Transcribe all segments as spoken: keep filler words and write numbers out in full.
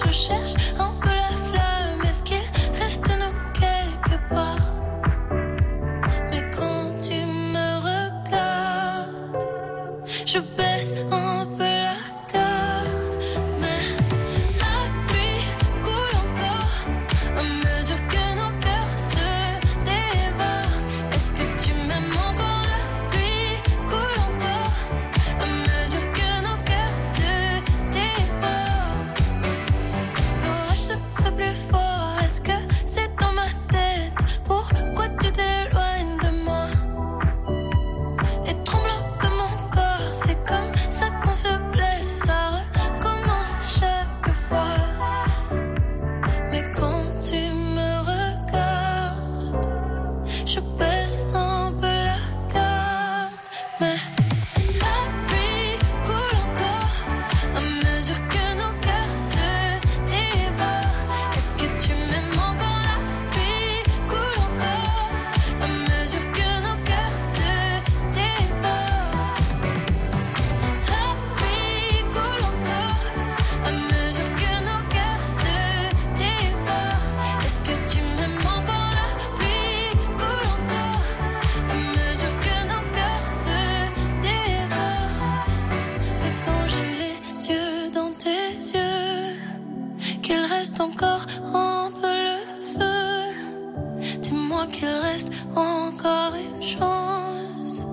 je cherche un peu la flamme. Est-ce qu'il reste nous quelque part? Mais quand tu me regardes, je baisse un peu la garde. Mais la pluie coule encore à mesure que nos cœurs se dévorent. Est-ce que tu m'aimes encore? La pluie coule encore à mesure que nos cœurs se dévorent. L'orage se fait plus fort. Est-ce que c'est dans ma tête? Pourquoi tu t'éloignes de moi? Et tremble un peu mon corps. C'est comme ça qu'on se blesse. Ça recommence chaque fois. Mais quand tu me regardes, je baisse un peu la garde. Mais la pluie coule encore à mesure que nos cœurs se dévorent. Est-ce que tu m'aimes encore? La pluie coule encore à mesure que nos cœurs se dévorent. La pluie coule encore à mesure que nos cœurs se dévorent. Est-ce que tu m'aimes encore? La pluie coule encore à mesure que nos cœurs se dévorent. Mais quand j'ai les yeux dans tes yeux, qu'il reste encore un peu le feu, dis-moi qu'il reste encore une chance.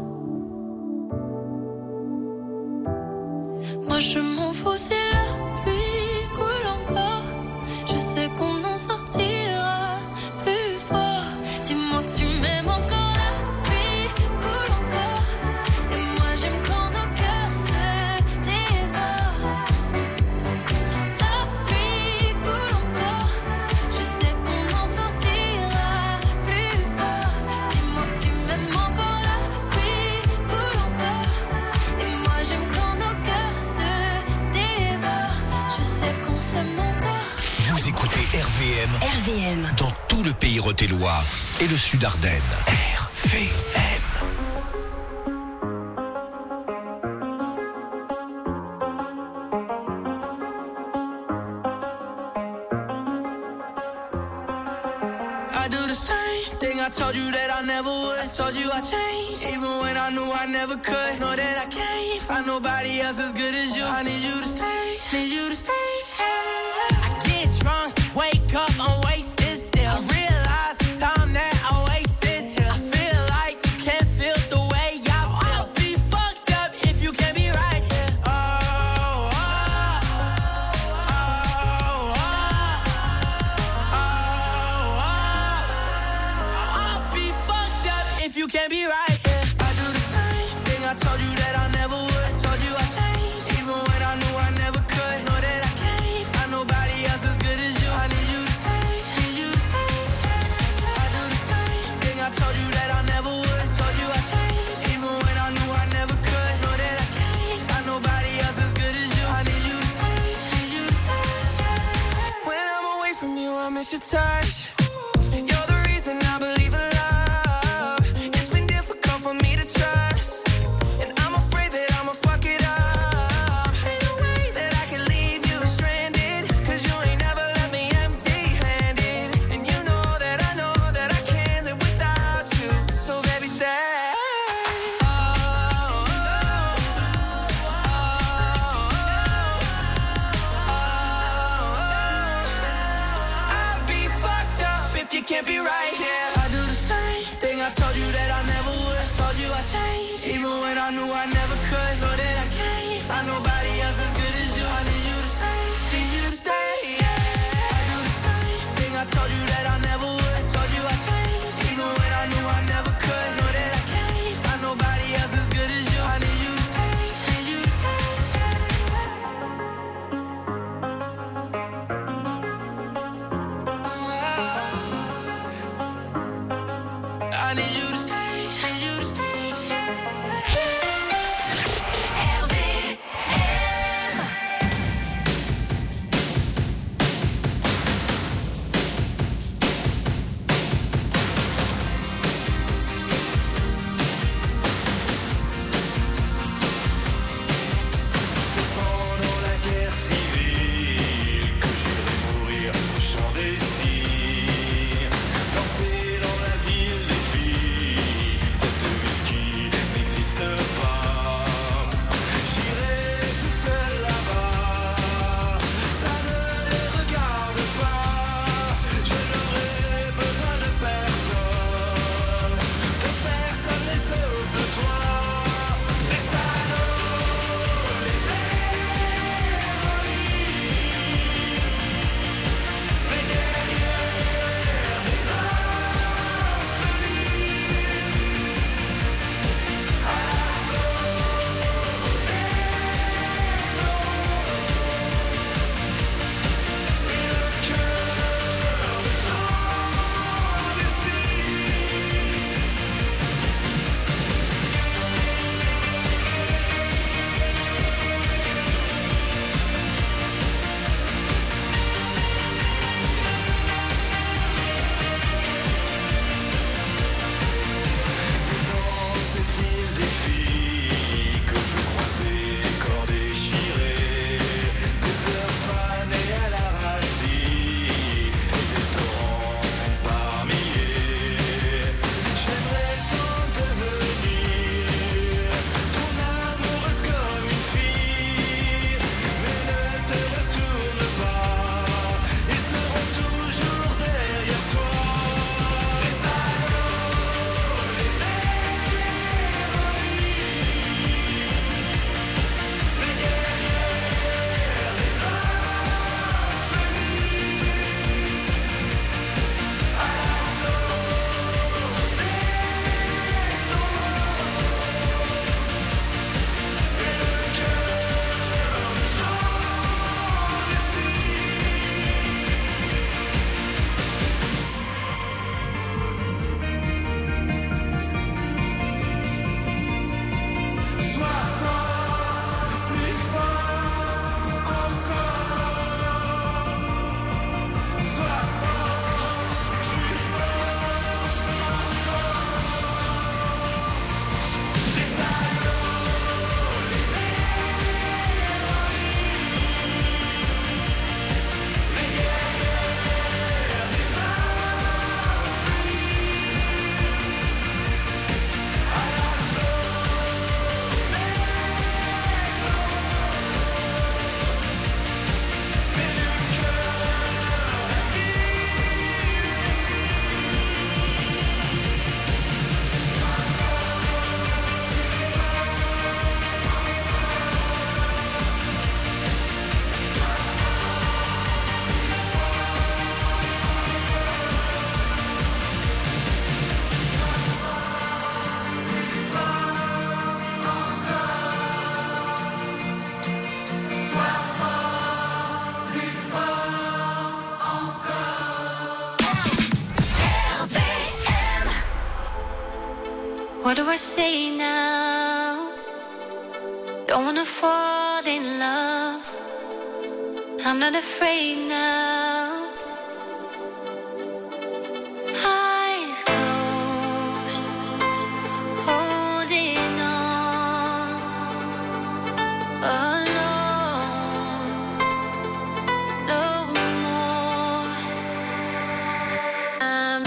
Moi je m'en fous si la pluie coule encore. Je sais qu'on en sortira plus fort. Dis-moi que tu m'aimes encore. La pluie coule encore. Et moi j'aime quand nos cœurs se dévorent. La pluie coule encore. Je sais qu'on en sortira plus fort. Dis-moi que tu m'aimes encore. La pluie coule encore. Et moi j'aime quand nos cœurs se dévorent. Je sais qu'on s'aime encore. Vous écoutez R V M R V M. dans tout le pays rothellois et le sud Ardennes. R V M. I do the same thing I told you that I never would. I told you I changed, even when I knew I never could. Know that I can't find nobody else as good as you. I need you to stay, need you to stay. I get drunk, wake up, I'm wasted still. I realize the time that I wasted here. I feel like you can't feel the way I feel. I'll be fucked up if you can't be right here. Oh, oh, oh, oh, oh, oh. I'll be fucked up if you can't be right here. I do the same thing I told you that I never would. I told you I changed, even when I knew I never could. Know that I can't find nobody else as good as you. I need you to stay, need you to stay. I do the same thing I told you that I never would. I told you I changed, even when I knew I never could. Know that I can't find nobody else as good as you. I need you to stay, need you to stay. When I'm away from you, I miss your touch. You're the reason I believe in love. It's been difficult for me to trust, and I'm afraid that I'ma fuck it up. Ain't no way that I can leave you stranded, 'cause you ain't never left me empty-handed. And you know that I know that I can't live without you. So baby, stay. Oh, oh, oh, oh, oh. I'll be fucked up if you can't be right here. I do the same thing I told you that I never would. I told you I changed, even when I knew I never could. Know that I can't find nobody else as good as you. I need you to stay, need you to stay. I do the same thing I told you that I never would. I told you I changed, even when I knew I never could. Know that I can't find nobody else as good as you. I need you to stay, need you to stay. I need you to stay, need you to stay. R V M. C'est pendant la guerre civile que j'ai What do I say now? Don't wanna fall in love. I'm not afraid now. Eyes closed, holding on, alone, no more. I'm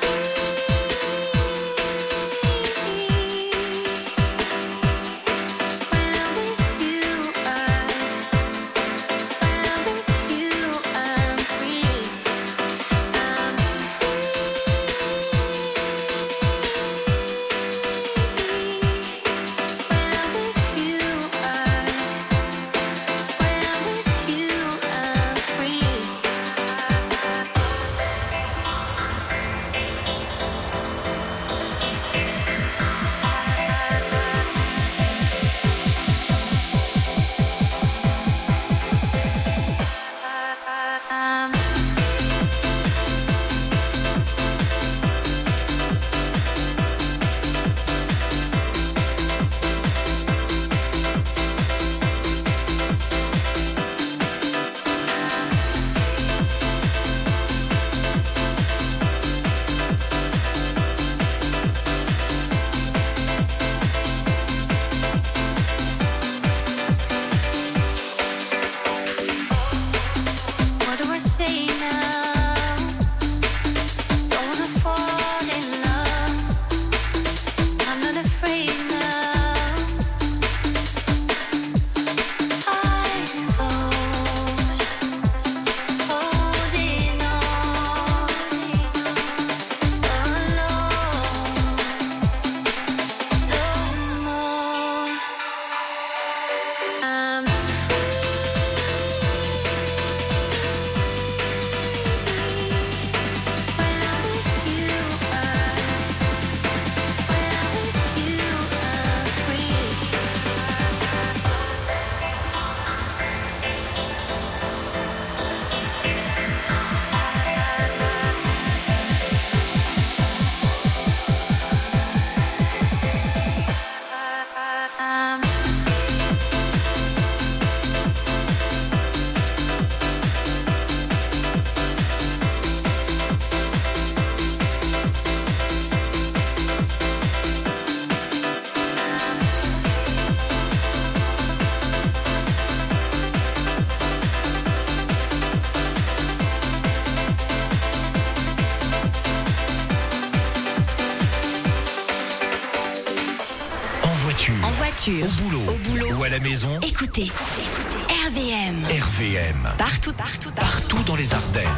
En voiture, au boulot, au boulot ou à la maison. Écoutez, écoutez, R V M. R V M. Partout, partout, partout. Partout dans les Ardennes.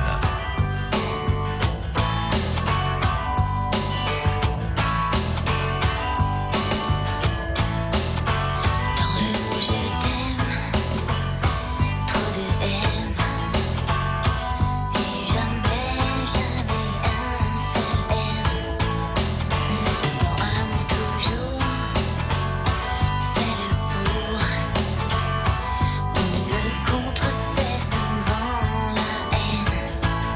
contre, c'est souvent la haine.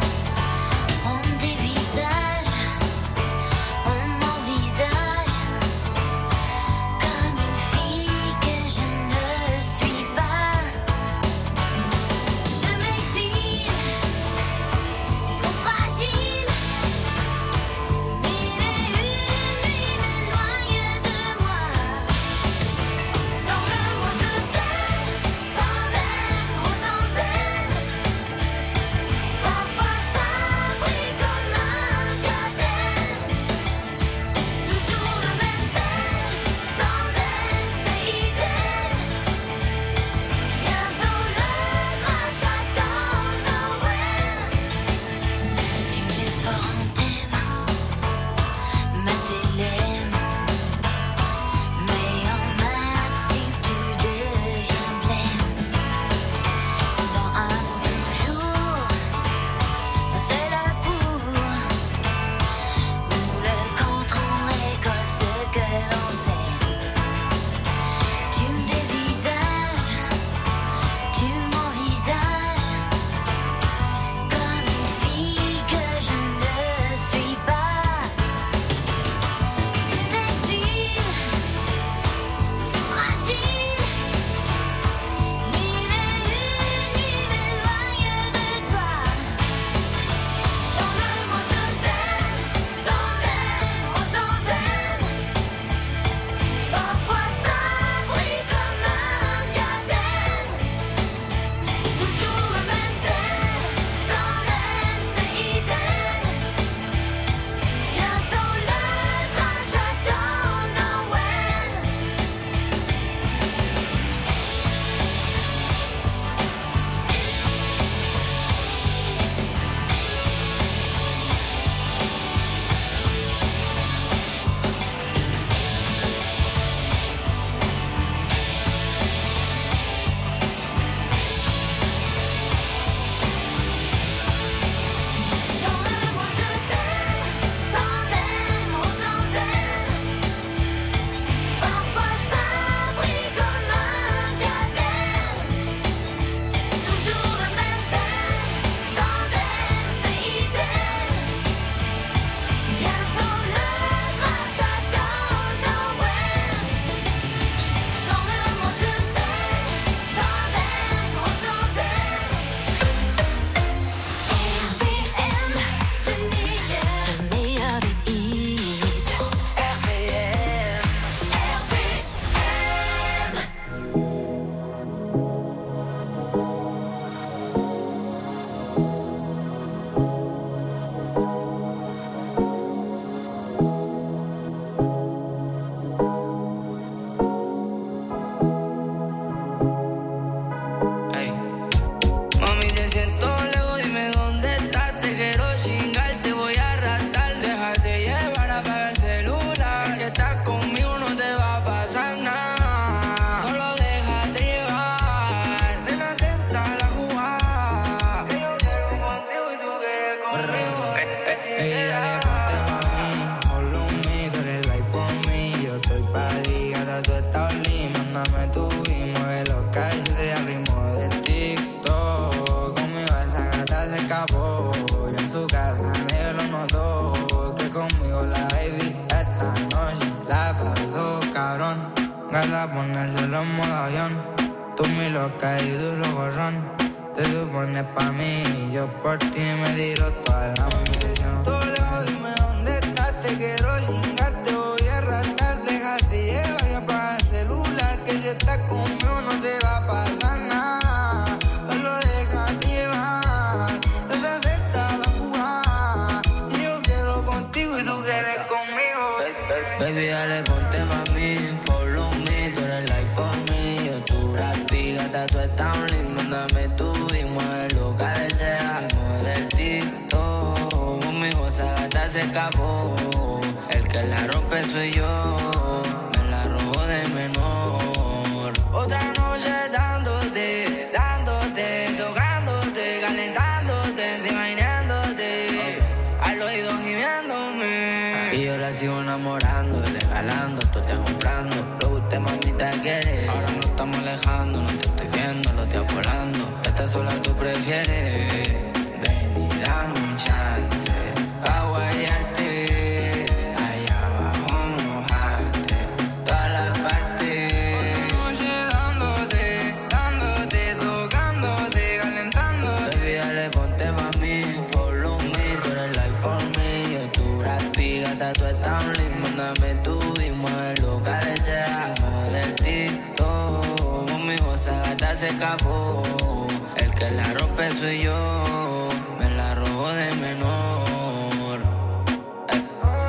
escapó y en su casa nadie lo notó. Que conmigo la baby esta noche la pasó cabrón. Gata ponérselo en modo avión. Tú mi loca y duro gorrón. Te supones pa' mí y yo por ti me tiro toda la ambición. Todo lejos, dime dónde estás, te quiero chingar, te voy a arrastrar. Déjate llevar y apaga el celular, que si estás conmigo no te va a pasar nada. Solo déjate llevar, desde esta la jugada. Y yo quiero contigo y tú quieres conmigo. Baby, dale, ponte pa' mí, follow me, tú eres like for me. Yo tu rapi, gata, tú estás un lindo, mándame tú y mueve lo que desea. Mueve el tito, mi goza gata se escapó. El que la rompe soy yo, me la robo de menor. Otra noche dándote, dándote, tocándote, calentándote, imaginándote, al oído gimiéndome. Y yo la sigo enamorando, regalando, tú te comprando. Lo que usted mamita quiere, ahora nos estamos alejando, no te estoy viendo, lo estoy volando. Esta sola tú prefieres, ven y dame un chance, pa' guayarte, allá abajo mojarte, todas las partes. Noche dándote, dándote, tocándote, calentándote. Baby, dale, ponte pa' mí, follow me, tú eres like for me. Yo tu rapi, gata, tú estás un lindo, mándame tú y mueve lo que desea. Mueve el tito, mi goza gata se escapó. El que la rompe soy yo, me la robo de menor. Eh.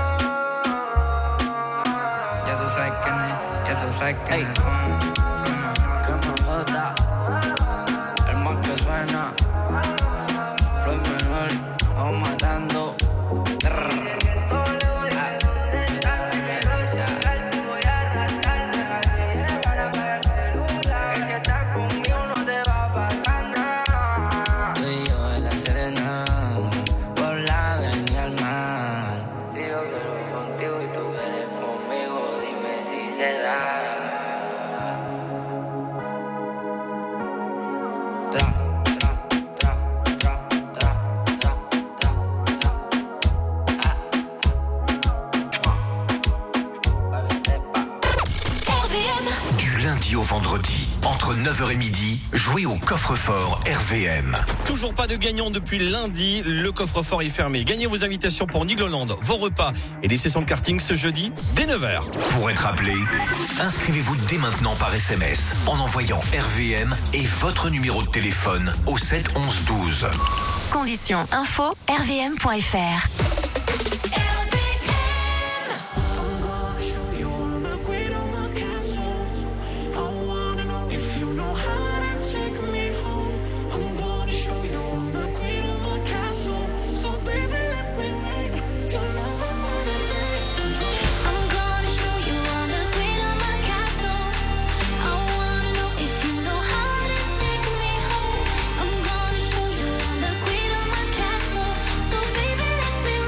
Ya tú sabes quién es, ya tú sabes quién es. Soy mejor. Cremajota, el más que suena, Floyd menor, vamos matando. Trrr. Au vendredi, entre neuf heures et midi, jouez au coffre-fort R V M. Toujours pas de gagnant depuis lundi, le coffre-fort est fermé. Gagnez vos invitations pour Nigloland, vos repas et des sessions de karting ce jeudi dès neuf heures. Pour être appelé, inscrivez-vous dès maintenant par S M S en envoyant R V M et votre numéro de téléphone au sept onze douze. Conditions info r v m point f r. So baby, let me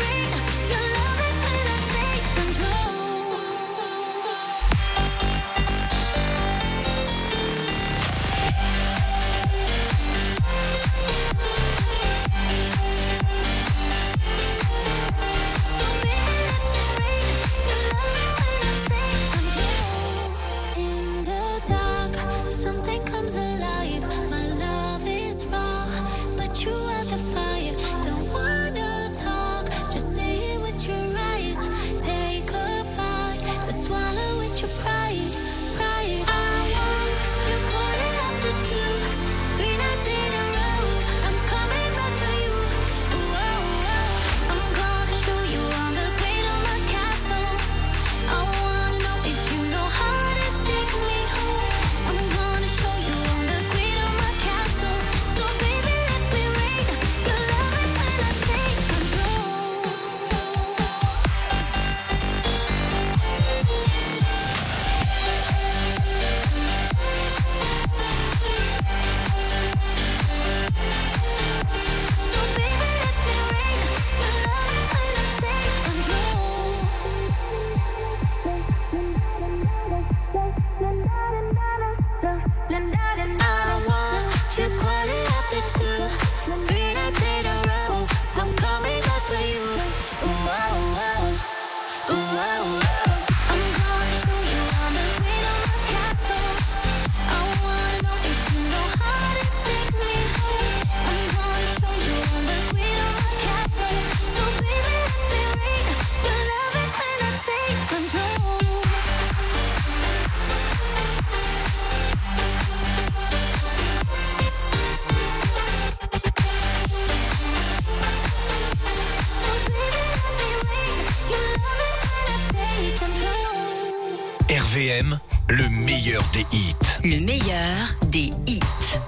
V M, le meilleur des hits. Le meilleur des hits.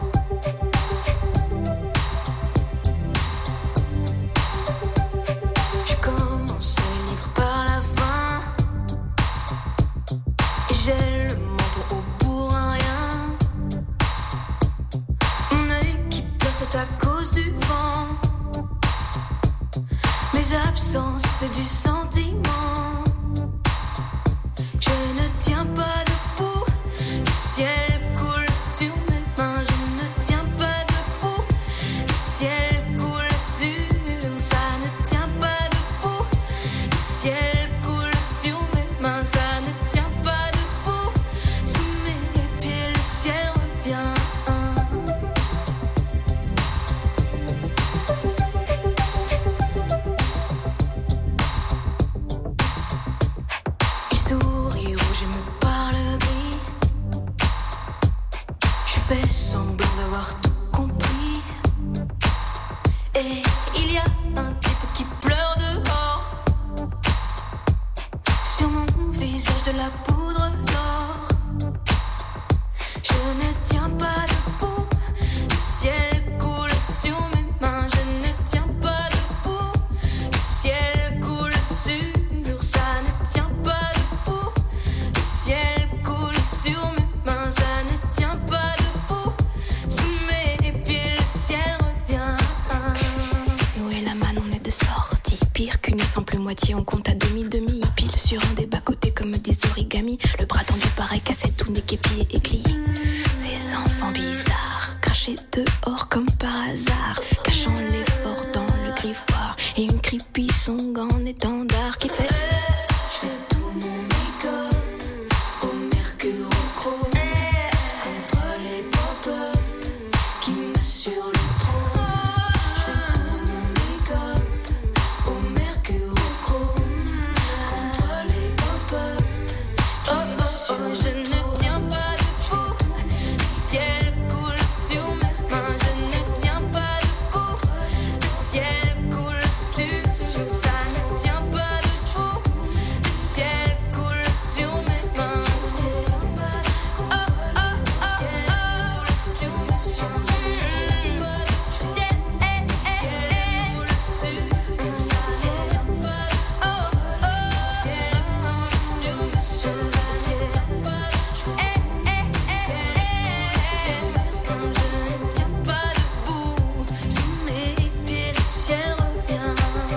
Je commence les livres par la fin et j'ai le menton au bout à rien. Mon œil qui pleure, c'est à cause du vent. Mes absences, c'est du sentiment. Je ne tiens pas debout, le ciel coule sur mes mains. Je ne tiens pas debout, le ciel coule sur. Ça ne tient pas debout, le ciel coule sur mes mains. Ça ne tient pas debout, sous mes pieds le ciel revient. Il sourit rouge et me parle gris. Je fais semblant d'avoir tout compris. Et il y a un type qui pleure dehors. Sur mon visage de la poudre d'or. Je ne tiens pas debout, le ciel coule sur mes mains. Je ne tiens pas debout, le ciel coule sur. Ça ne tient pas debout, le ciel coule sur mes mains. Ça ne tient pas debout, sous mes pieds le ciel revient. Nous et la manne, on est de sortie. Pire qu'une simple moitié, on compte à demi-demi. Pile sur un des bas-côtés comme des origamis. Le bras tendu pareil cassette, tout n'est qu'épié et glié. Ces enfants bizarres, crachés dehors comme par hasard. Cachant l'effort dans le griffoir. Et une creepy song en étendard qui fait... Je fais tout mon make-up au mercure au chrome. Contre les pop-up qui m'assurent le trône. Je fais tout mon make-up au mercure au chrome. Contre les pop-up qui m'assurent le trône. Je ne tiens pas debout, le ciel coule sur mes mains. Je ne tiens pas debout, le ciel coule sur. Ça ne tient pas debout, le ciel coule sur mes mains. Oh, oh, oh, oh, sur mes mains. Le ciel est, est, coule sur. Ça ne tient pas. Oh, oh, ciel coule sur mes mains. Ça ne tient pas. Eh, eh, eh, eh. Quand je ne tiens pas debout, sous mes pieds le ciel revient.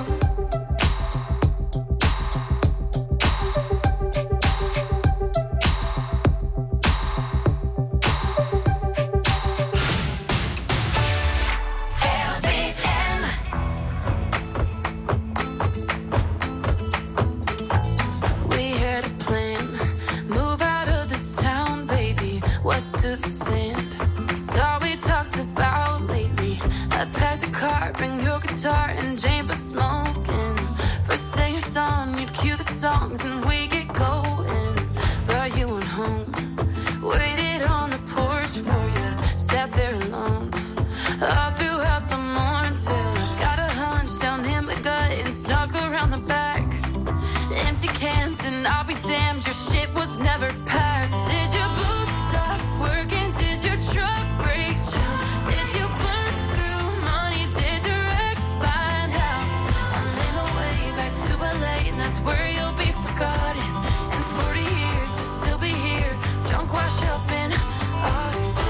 We had a plan, move out of this town, baby, west to the sand. It's all we talked about lately. I packed the car, bring your guitar and Jane for smoking. First thing at dawn, you'd cue the songs and we get going. Brought you on home, waited on the porch for you, sat there alone. All throughout the morning till I got a hunch down in my gut and snuck around the back. Empty cans and I'll be damned, your shit was never packed. Did your boots stop working? Did your truck break down? Did you burn through money? Did your ex find out? I made my way back to L A and that's where you'll be forgotten. In forty years you'll still be here, drunk wash up in Austin.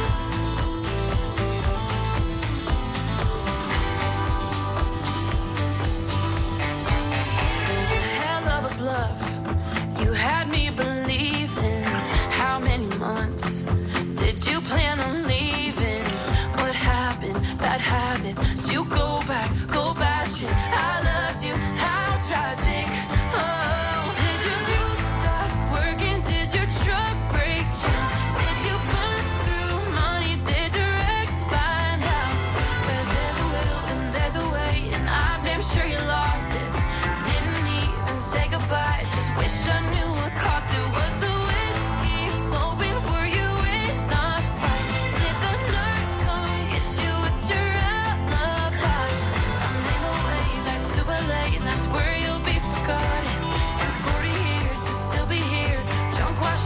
Hell of a bluff, you had me believing. How many months did you plan on leaving? What happened? Bad habits. Did you go back, go bashing? I loved you, how tragic. Oh, did your boots stop working? Did your truck break down? Did you burn through money? Did your ex find out? Where there's a will and there's a way, and I'm damn sure you lost it. Didn't even say goodbye, just wish I knew what cost it. Was the whiskey flowing? Were you in a fight? Did the nurse come get you? What's your alibi? I made my way back to L A and that's where you'll be forgotten. In forty years you'll still be here, drunk wash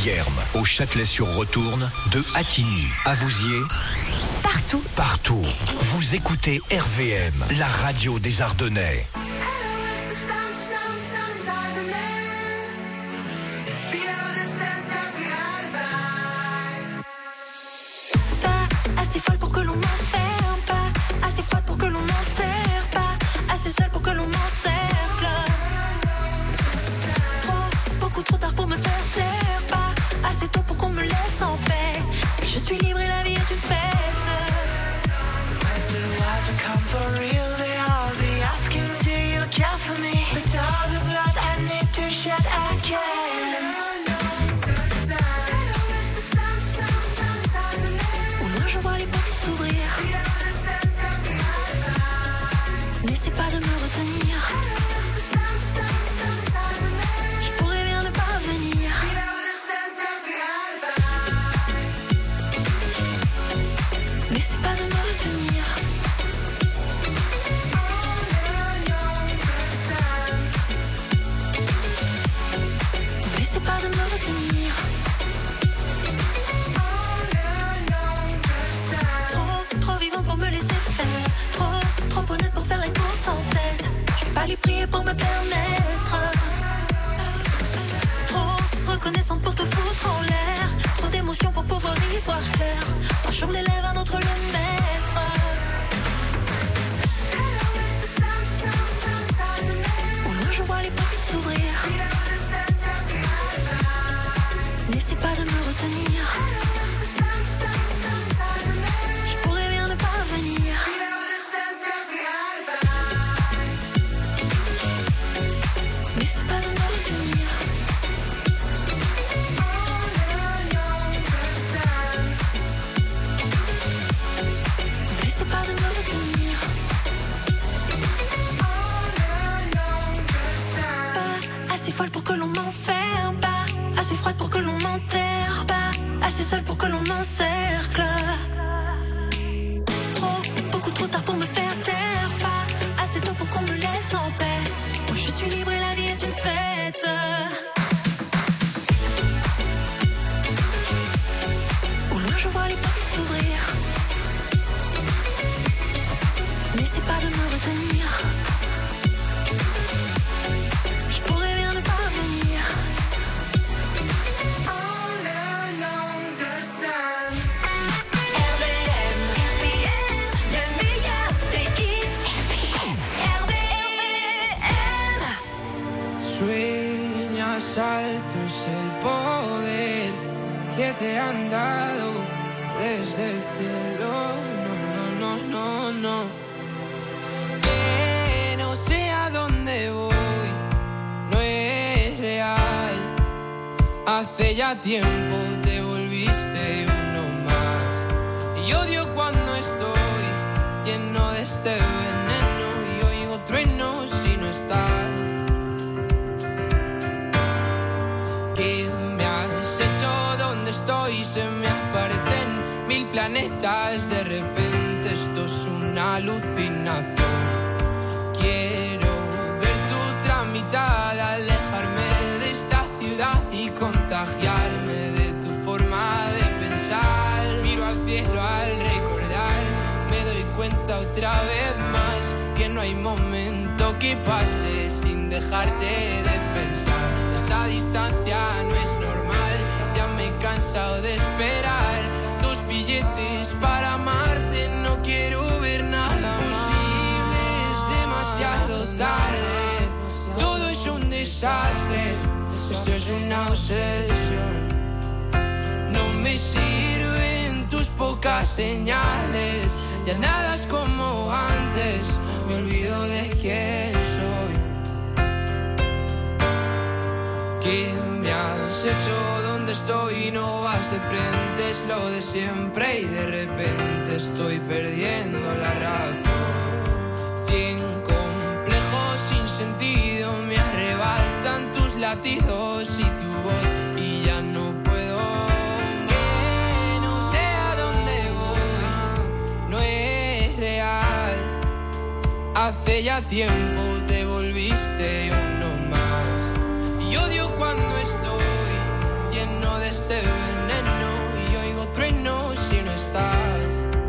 Bierme, au Châtelet-sur-Retourne, de Attigny à Vouziers. Partout. Partout. Vous écoutez R V M, la radio des Ardennais. Pas assez folle pour que l'on m'enferme, pas assez froide pour que l'on m'enterre, pas assez seule pour que l'on m'encercle. Trop, beaucoup trop tard pour me faire taire, pas assez tôt pour qu'on me laisse en paix. Mais je suis libre et la vie est une fête. When the lies become for real, they all be asking, do you care for me? But all the blood I need to shed, I can't. Au loin je vois les portes s'ouvrir. N'essaie pas de me retenir. Je pourrais bien ne pas venir. N'essaie pas de me retenir. N'essaie pas de me retenir. Trop, trop vivant pour me laisser faire. Trop, trop honnête pour faire les courses en tête. Je vais pas les prier pour me permettre. Trop reconnaissante pour te foutre en l'air. Trop d'émotions pour pouvoir y voir clair. Un jour les lèvres, un autre le maître. Au loin je vois les portes s'ouvrir. N'essaie pas de me retenir. Je pourrais bien ne pas venir. N'essaie pas de me retenir. N'essaie pas de me retenir. Pas assez folle pour que l'on m'enferme, pas assez froide pour que l'on m'enterre, pas assez seule pour que l'on m'encercle. Trop, beaucoup trop tard pour me faire taire, pas assez tôt pour qu'on me laisse en paix. Moi je suis libre et la vie est une fête. Au loin je vois les portes s'ouvrir. N'essaie pas de me retenir. Je pourrais bien ne pas venir. All along the sun. R V M, le meilleur des hits. R V M. Sueñas alto es el poder que te han dado desde el cielo. No, no, no, no, no. Que no sé a dónde voy, no es real. Hace ya tiempo te volviste uno más. Y odio cuando estoy lleno de este veneno y oigo truenos si no estás. ¿Qué me has hecho? ¿Dónde estoy? Se me aparecen mil planetas. De repente esto es una alucinación. Quiero ver tu tramitada, alejarme de esta ciudad y contagiarme de tu forma de pensar. Miro al cielo al recordar, me doy cuenta otra vez más que no hay momento que pase sin dejarte de pensar. Esta distancia no es normal, ya me he cansado de esperar tus billetes para amarte. No quiero ver nada posible, es demasiado tarde. Todo es un desastre, esto es una obsesión. No me sirven tus pocas señales, ya nada es como antes, me olvido de quién soy. ¿Qué me has hecho? ¿Dónde estoy? No vas de frente, es lo de siempre y de repente estoy perdiendo la razón. Cien complejos sin sentido me arrebatan tus latidos y tu voz y ya no puedo. Que no sé a dónde voy, no es real. Hace ya tiempo te volviste uno más. Y odio cuando estoy lleno de este veneno y oigo truenos si no estás.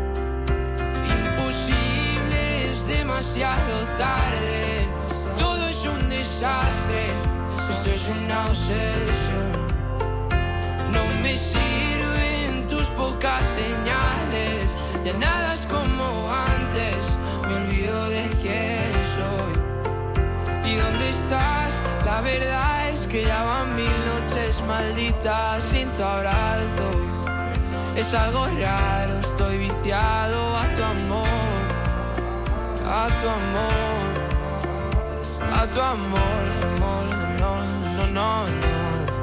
Imposible, es demasiado tarde. Todo es un desastre. Esto es una obsesión. No me sirven tus pocas señales. Ya nada es como antes. Me olvido de quién soy. ¿Y dónde estás? La verdad es que ya van mil noches malditas sin tu abrazo. Es algo raro, estoy viciado a tu amor. A tu amor. A tu amor, amor, no, no, no, no.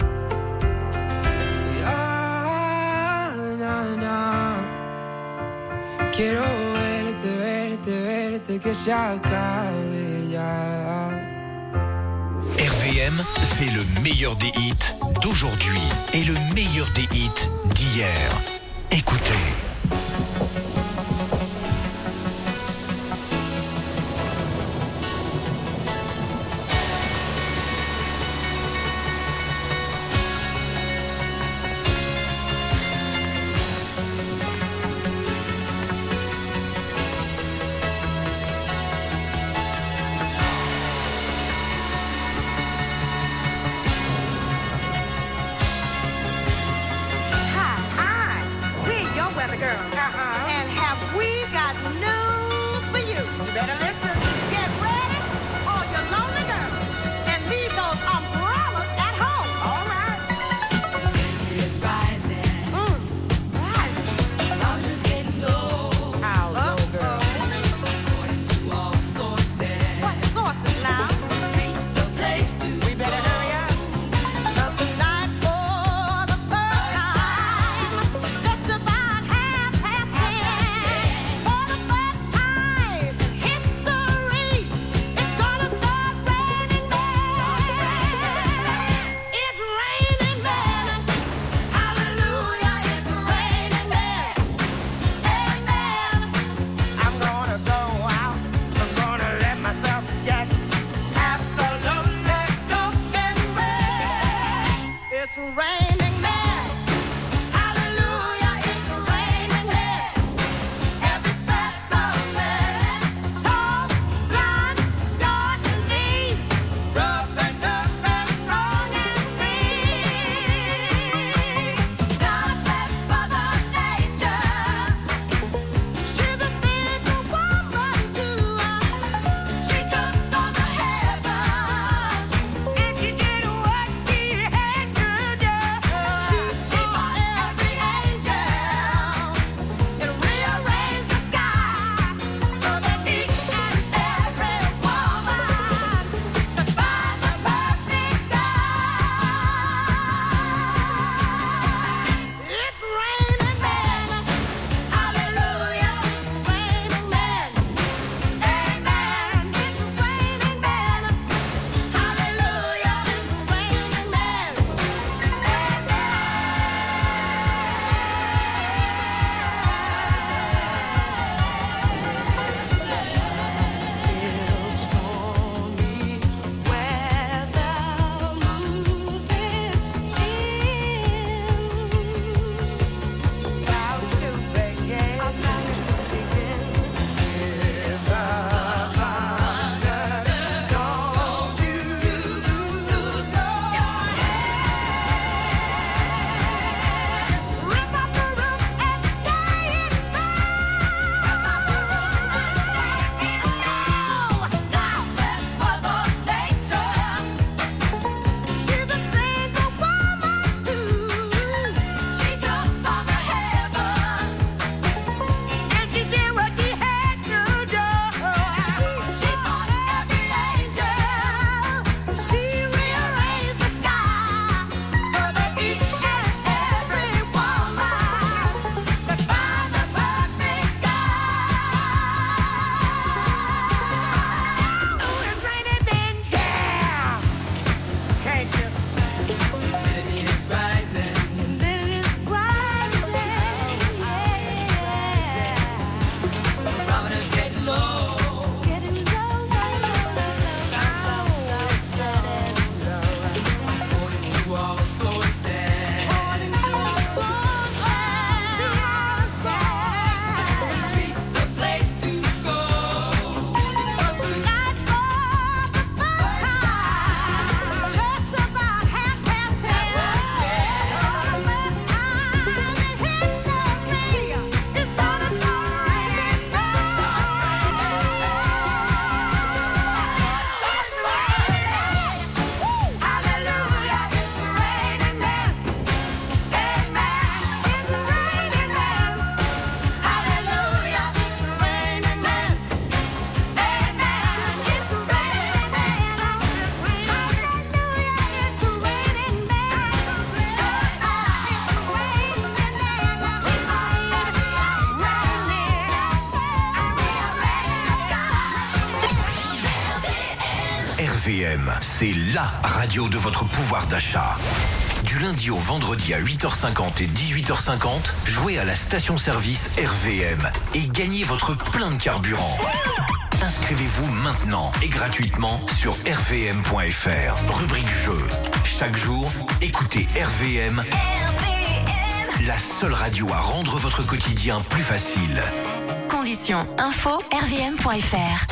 Ya, na, na. Quiero verte, verte, verte, que se acabe ya. R V M, c'est le meilleur des hits d'aujourd'hui et le meilleur des hits d'hier. Écoutez. Weather girl. V M, c'est la radio de votre pouvoir d'achat. Du lundi au vendredi à huit heures cinquante et dix-huit heures cinquante, jouez à la station-service R V M et gagnez votre plein de carburant. Inscrivez-vous maintenant et gratuitement sur r v m point f r. Rubrique jeu. Chaque jour, écoutez R V M, R V M, la seule radio à rendre votre quotidien plus facile. Conditions info r v m point f r.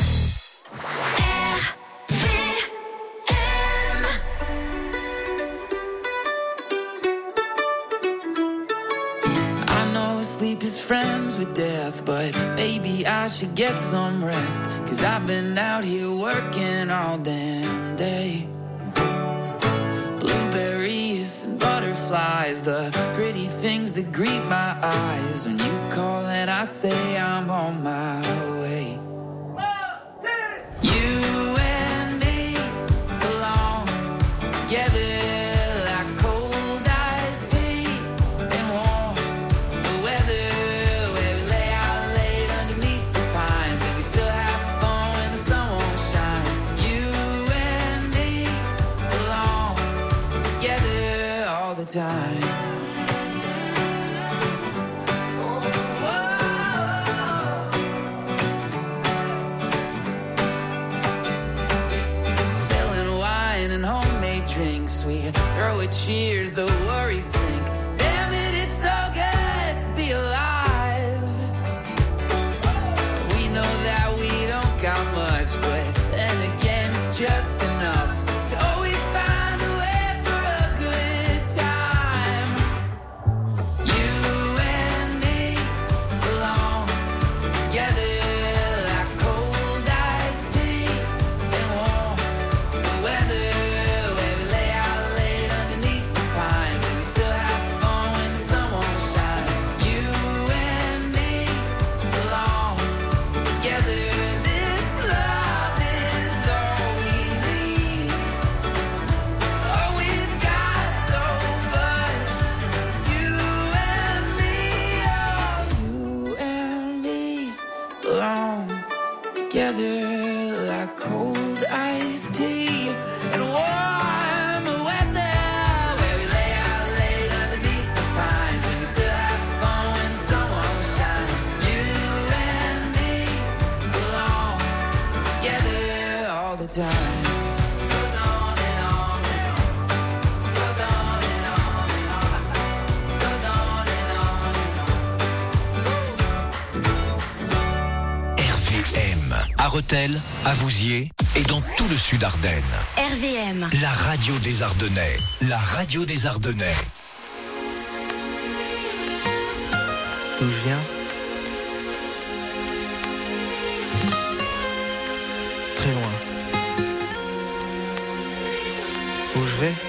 Sleep is friends with death, but maybe I should get some rest, 'cause I've been out here working all damn day. Blueberries and butterflies, the pretty things that greet my eyes. When you call and I say I'm on my way. You and me belong together. Time. Spilling wine and homemade drinks, we throw a cheers, the worries sink. Damn it, it's so good to be alive. We know that we don't got much, but then again it's just enough to always find a way. Like cold iced tea and warm weather, where we lay out late underneath the pines, and we still have fun when the sun won't shine. You and me belong together all the time. Goes on and on and on, goes on and on and on, goes on and on and on. R V M. À Rethel, à Vouziers et dans tout le sud Ardennes. R V M. La radio des Ardennais. La radio des Ardennais. D'où je viens? Très loin. Où je vais?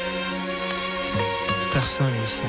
Personne ne le sait.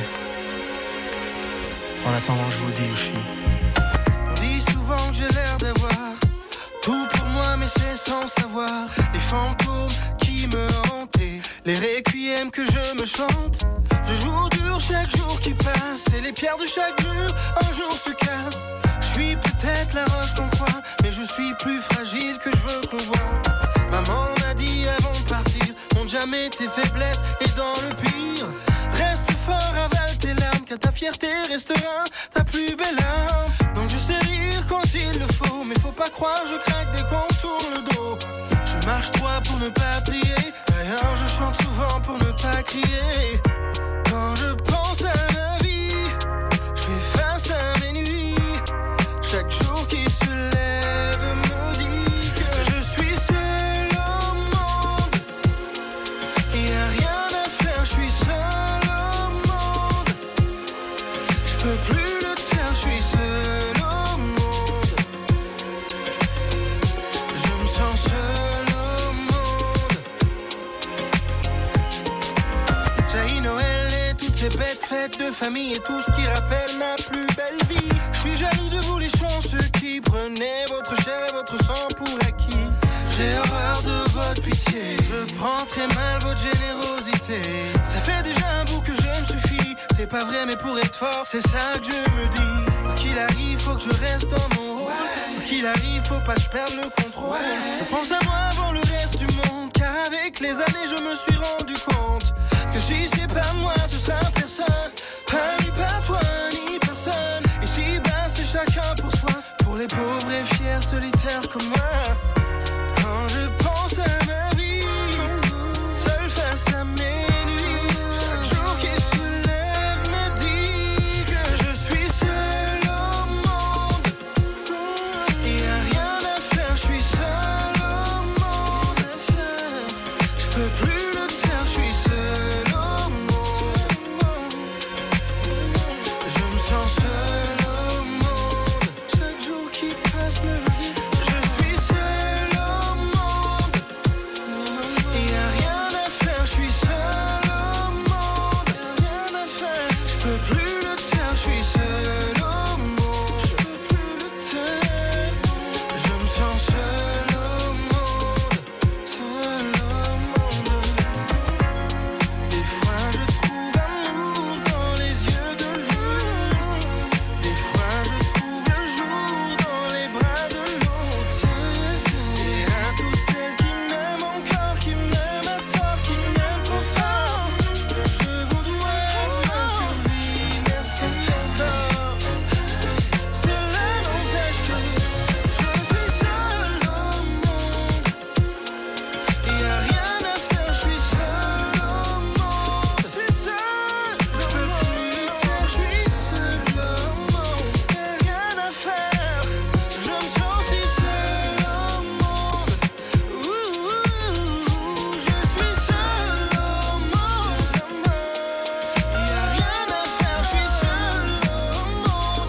En attendant, je vous dis où je suis. On dit souvent que j'ai l'air d'avoir tout pour moi, mais c'est sans savoir. Les fantômes qui me hantent et les requiems que je me chante. Je joue dur chaque jour qui passe et les pierres de chaque mur un jour se cassent. Je suis peut-être la roche qu'on croit, mais je suis plus fragile que je veux qu'on voit. Maman m'a dit avant de partir, montre jamais tes faiblesses et dans le pire, reste fort, avale tes larmes, car ta fierté restera ta plus belle âme. Donc je sais rire quand il le faut, mais faut pas croire, je craque dès qu'on tourne le dos. Je marche droit pour ne pas plier, d'ailleurs je chante souvent pour ne pas crier. Quand je pense à ma vie, je fais face à mes nuits. Chaque jour qui se lève me dit que je suis seul au monde. Y a rien à faire, je suis seul au monde. Je peux plus le faire, je suis seul au monde. Je me sens seul au monde. J'ai Noël et toutes ces bêtes fêtes de famille et tout ce qui rappelle ma plus belle vie. Je suis jaloux de vous les chanceux qui prenez votre chair et votre sang pour acquis. J'ai horreur de votre pitié, je prends très mal votre générosité. Ça fait déjà un bout que je me suffis, c'est pas vrai mais pour être fort, c'est ça que je me dis. Quoi qu'il arrive, faut que je reste dans mon rôle. Quoi qu'il arrive, faut pas que je perde le contrôle. Je pense à moi avant le reste du monde, car avec les années, je me suis rendu compte que si c'est pas moi, ce sera personne. Pas ni pas toi, ni personne. Ici, ben, c'est chacun pour soi. Pour les pauvres et fiers solitaires comme moi. Quand je pense à ma vie, seul face à mes nuits, chaque jour qui se lève me dit que je suis seul au monde. Y'a rien à faire, je suis seul au monde. Je peux plus le faire, je suis seul au monde. Je me sens seul au monde. Chaque jour qui passe me le dit. Je suis seul au monde. Y'a rien à faire, je suis seul au monde. Y'a rien à faire, je peux plus le faire, je suis seul au monde. Je peux plus le taire. Je me sens seul au monde. Seul au monde. Des fois je trouve amour dans les yeux de l'une. Des fois je trouve le jour dans les bras de l'autre. Et à toutes celles qui m'aiment encore, qui m'aiment à tort, qui m'aiment trop fort, je vous dois ma survie, merci encore. Cela n'empêche que je suis seul au monde. Y'a rien à faire, je suis seul au monde. Je suis seul, je peux plus le taire, je suis seul au monde. Y'a rien à faire, je me sens si seul au monde. Ouh, je suis seul au monde. Y'a rien à faire, je suis seul au monde.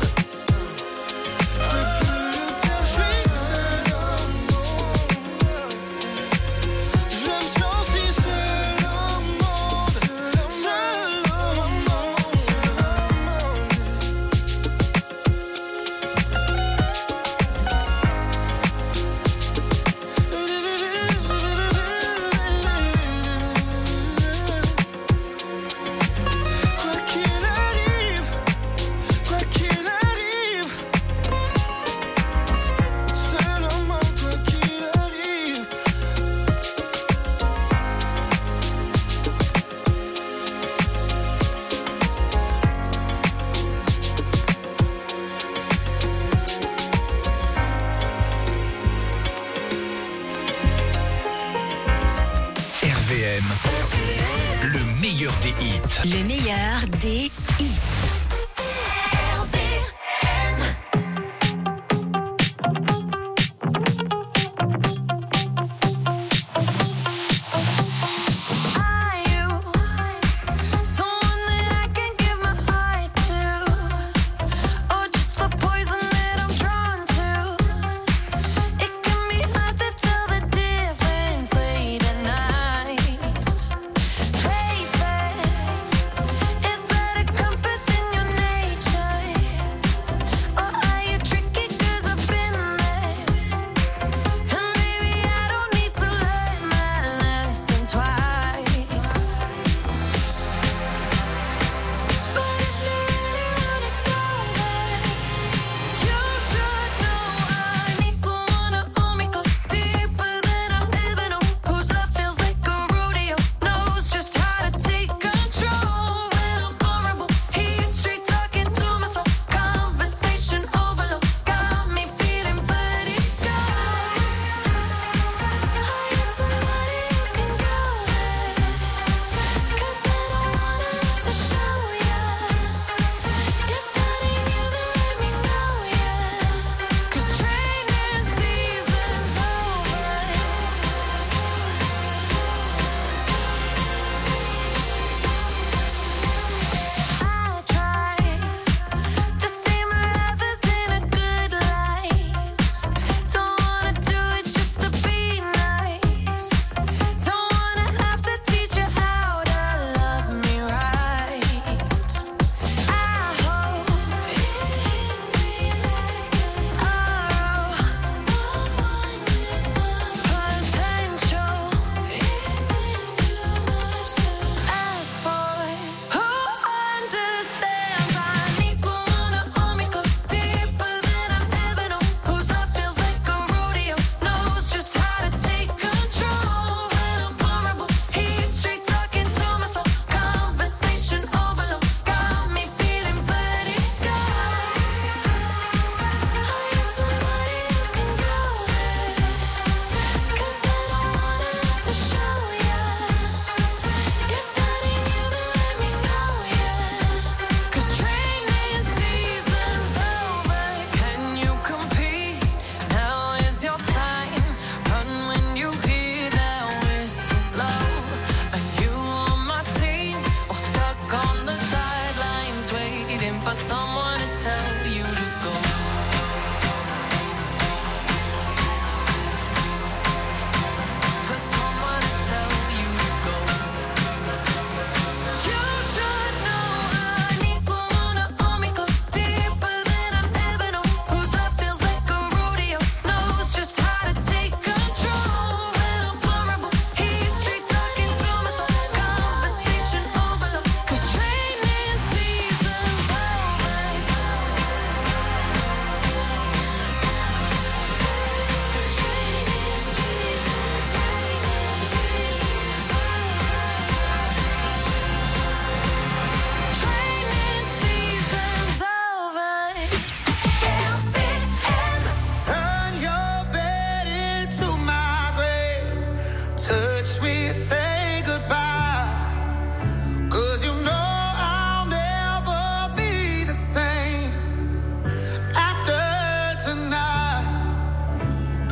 Je peux plus le taire, je suis seul au monde. Je me sens si seul au monde, seul au monde, seul Quoi qu'il arrive, quoi qu'il arrive, seul au monde, quoi qu'il arrive. R V M, le meilleur des hits. Le meilleur des hits. Are you someone that I can give my heart to, or just the poison that I'm drawn to? It can be hard to tell the difference late at night. Play fair, is that a compass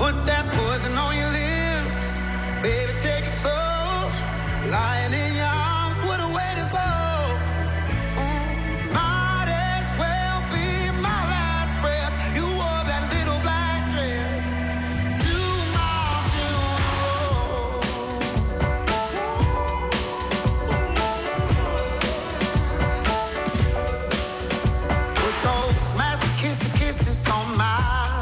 Put that poison on your lips, baby, take it slow. Lying in your arms, what a way to go. Mm, might as well be my last breath. You wore that little black dress to my funeral. With those masochistic kisses on my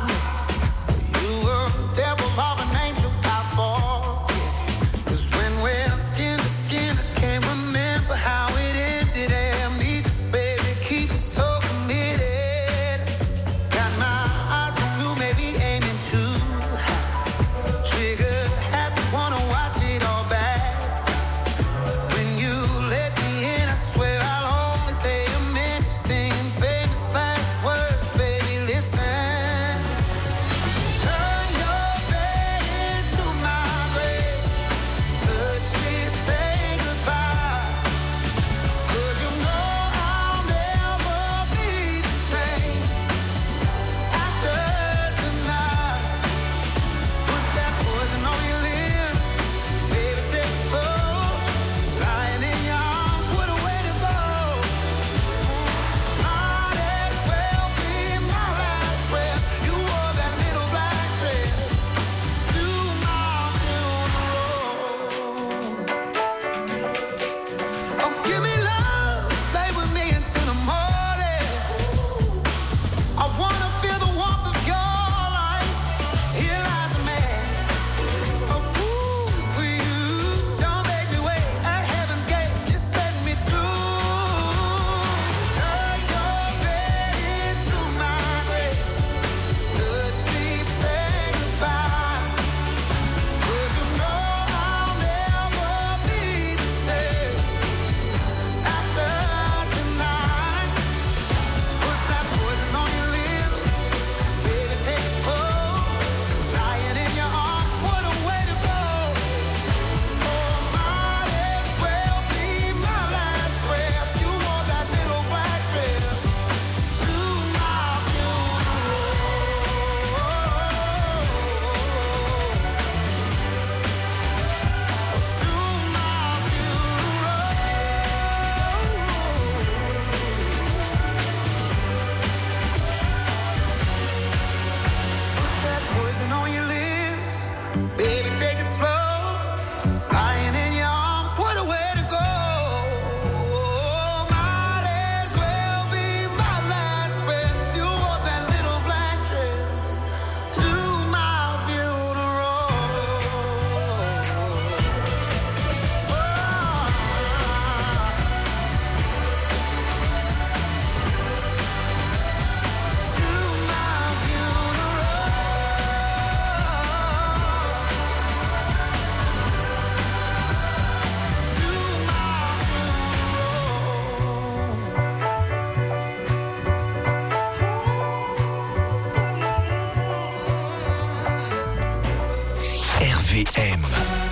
R V M.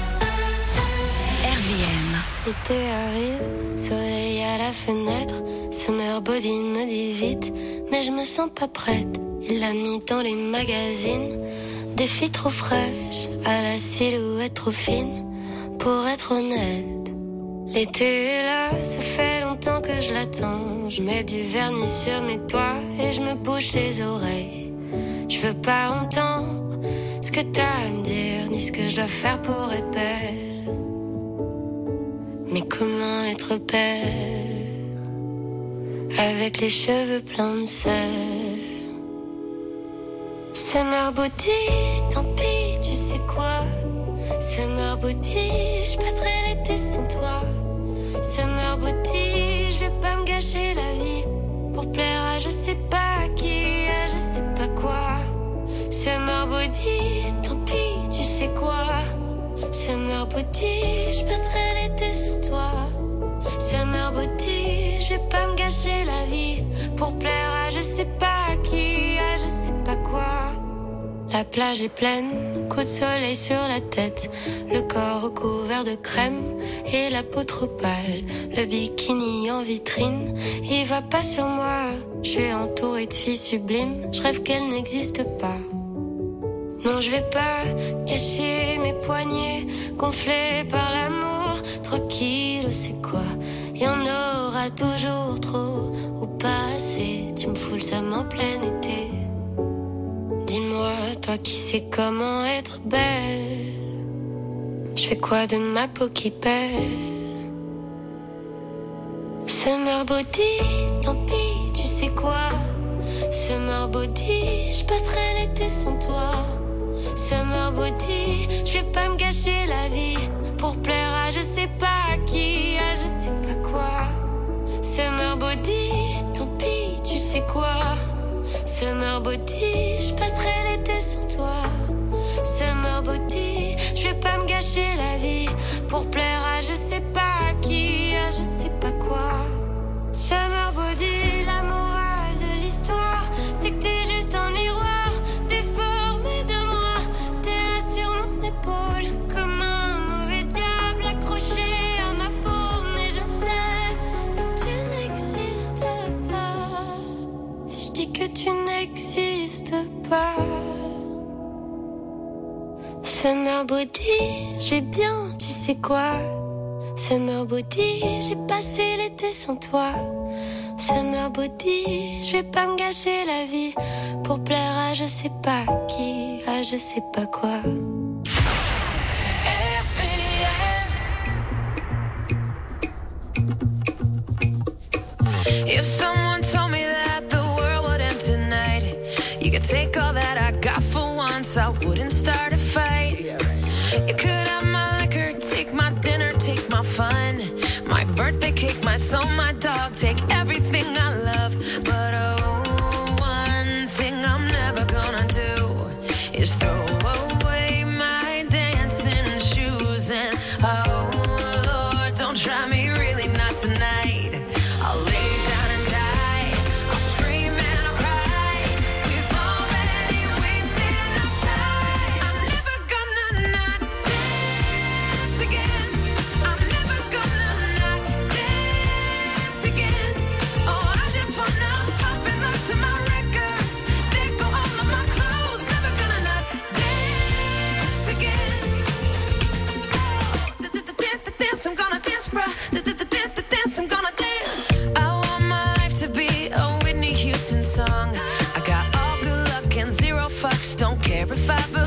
R V M. L'été arrive, soleil à la fenêtre, Summer Body me dit vite, mais je me sens pas prête. Il l'a mis dans les magazines, des filles trop fraîches, à la silhouette trop fine, pour être honnête. L'été est là, ça fait longtemps que je l'attends. Je mets du vernis sur mes doigts et je me bouche les oreilles. Je veux pas entendre ce que t'as à me dire, ni ce que je dois faire pour être belle. Mais comment être belle avec les cheveux pleins de sel? Summer Body, tant pis, tu sais quoi? Summer Body, je passerai l'été sans toi. Summer Body, je vais pas me gâcher la vie pour plaire à je sais pas qui, à je sais pas quoi. Summer Body, tant pis, tu sais quoi? Summer Body, je passerai l'été sans toi. Summer Body, je vais pas me gâcher la vie pour plaire à je sais pas qui, à je sais pas quoi. La plage est pleine, coup de soleil sur la tête, le corps recouvert de crème et la peau trop pâle. Le bikini en vitrine, il va pas sur moi. Je suis entourée de filles sublimes, je rêve qu'elles n'existent pas. Non, je vais pas cacher mes poignets gonflés par l'amour. Trois kilos, c'est quoi? Y en aura toujours trop ou pas assez. Tu me fous le seum en plein été. Dis-moi, toi qui sais comment être belle, je fais quoi de ma peau qui pèle? Summer body, tant pis, tu sais quoi? Summer body, je passerai l'été sans toi. Summer body, je vais pas me gâcher la vie pour plaire à je sais pas qui, à je sais pas quoi. Summer body, tant pis, tu sais quoi? Summer body, je passerai l'été sans toi. Summer body, je vais pas me gâcher la vie pour plaire à je sais pas qui, à je sais pas quoi. Summer body, la morale de l'histoire, c'est que t'es juste un miroir déformé de moi. T'es là sur mon épaule comme un mauvais diable accroché à ma peau, mais je sais que tu n'existes pas. Si je dis que tu n'existes pas. Summer body, je vais bien, tu sais quoi? Summer body, j'ai passé l'été sans toi. Summer body, je vais pas me gâcher la vie pour plaire à je sais pas qui, à je sais pas quoi. If someone told me that the world would end tonight, you could take all that I got for once, I wouldn't start a fight. You could have my liquor, take my dinner, take my fun, my birthday cake, my soul, my dog, take everything I love. But oh, one thing I'm never gonna do is throw away my dancing shoes. And oh Lord, don't try me, really not tonight. I'll lay down and die, I'll scream and I'll cry. We've already wasted enough time. I'm never gonna not dance again. I'm never gonna not dance again. Oh, I just wanna pop and look to my records. They go all of my clothes. Never gonna not dance again. Oh, dance, I'm gonna dance, bruh. Dance, I'm gonna dance. I want my life to be a Whitney Houston song. I got all good luck and zero fucks. Don't care if I